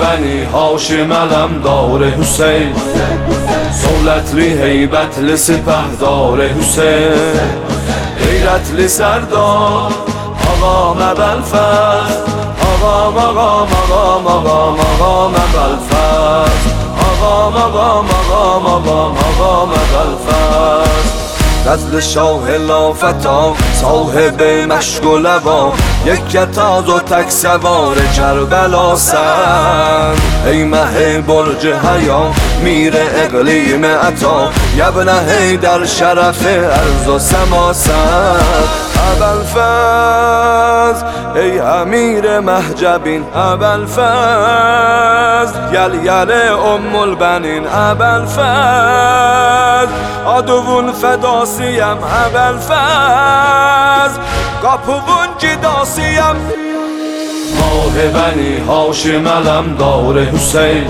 بنی هاشم علمدار حسین، دولتلی هیبت سپهدار حسین، غیرت سردار آقا ابوالفضل، آقا مقام آقا مقام آقا ابوالفضل، آقا مقام آقا مقام آقا ابوالفضل. غزل شاه لافتا صاحب مشک و لوا، یک کتاز و تک سوار کربلا سن. ای مه برج حیا میر اقلیم عطا، یبن حیدر شرف ارض و سما سن. ابوالفضل ای امیر مهجبین، ابوالفضل یل ام البنین، ابوالفضل عدوون فداسیم، ابوالفضل قاپوون جداسیم. ماه بنی هاشم علمدار حسین،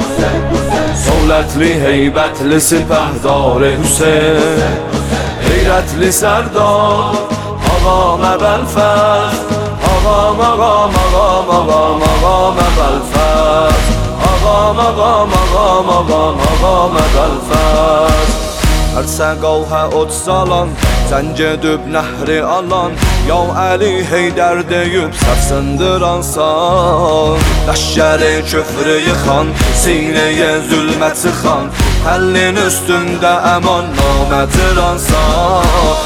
دولتلی هیبت سپهدار حسین، غیرت سردار آقا ابوالفضل، آقا مقام آقا مقام آقا ابوالفضل، آقا مقام آقا مقام آقا ابوالفضل. هر سقاه اتسالان زنج düb nəhri alan، ya Əli Heydər deyib sərsındıransan. Ləşkəri köfrü yıxan, sinəyə zülmə çıxan, həllin üstündə əman namətiransan.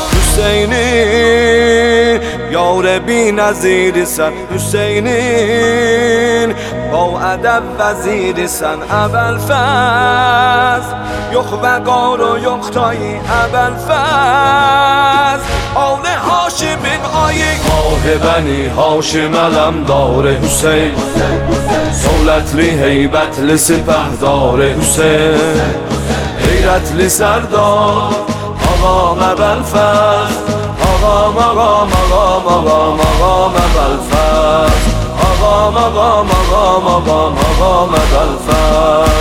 Hüseynin yar bi nəzirisən, Hüseynin با ادب وزیرسن. ابوالفضل yox vəqar و yox tayı، ابوالفضل آل هاشمین آیی. ماه بنی هاشم علمدار حسین، دولتلی هیبت سپهدار حسین، غیرت سردار آقا ابوالفضل، آقا مقام آقا مقام آقا ابوالفضل، آقا مقام آقا مقام آقا ابوالفضل.